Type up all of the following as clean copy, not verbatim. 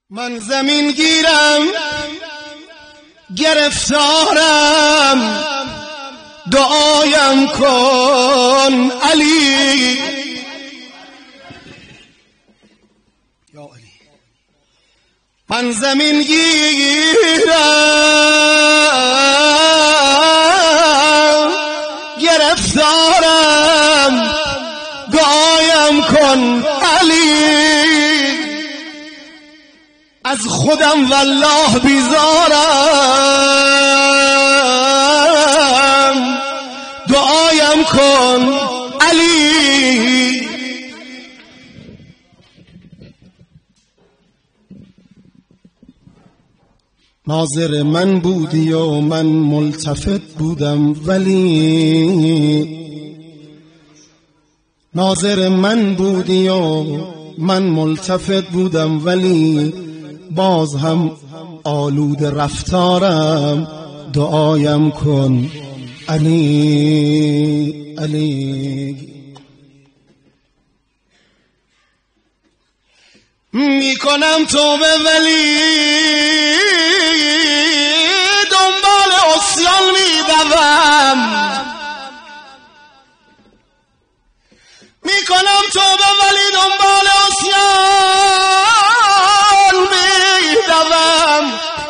من زمین گیرم گرفتارم، دعایم کن علی. یا علی. من زمین گیرم گرفتارم، دعایم کن علی. از خودم والله بیزارم، دعایم کن علی. ناظر من بودی و من ملتفت بودم، ولی ناظر من بودی و من ملتفت بودم، ولی باز هم آلود رفتارم، دعایم کن علی. علی میکنم توبه ولی دنبال عصیان میدوم، میکنم توبه ولی دنبال عصیان میدوم.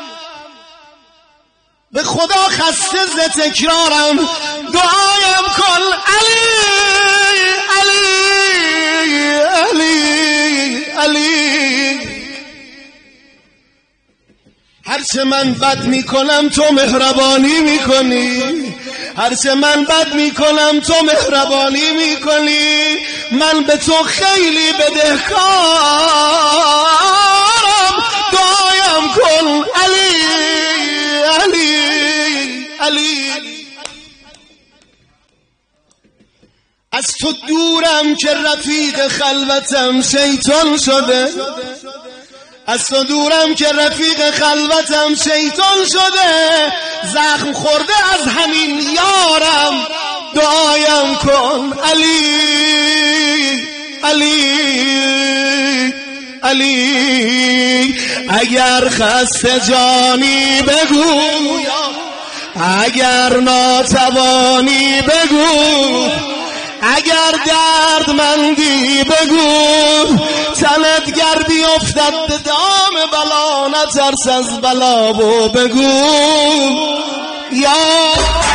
به خدا خسته ز تکرارم، دعایم کن علی. علی علی علی. هرچه من بد میکنم تو مهربانی میکنی، هرچه من بد میکنم تو مهربانی میکنی. من به تو خیلی بدهکارم، دعایم کن علی. علی علی. از تو دورم که رفیق خلوتم شیطان شده، از تو دورم که رفیق خلوتم شیطان شده. زخم خورده از همین یارم، دعایم کن علی. علی علی. اگر خسته جانی بگو، اگر ناتوانی بگو، اگر دردمندی بگو، تنت گردی افتد به دام بلا، نترس از بلا و بگو یا